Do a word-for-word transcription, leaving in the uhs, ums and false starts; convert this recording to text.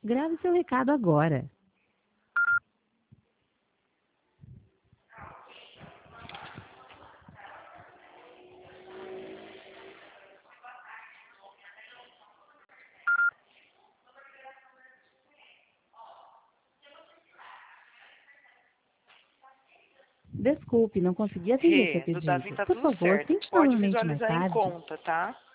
Grave seu recado agora. Desculpe, não consegui atender seu Rê, do pedido. Davi tá Por tudo favor, certo. tente Pode novamente mais visualizar em tarde. conta, tá?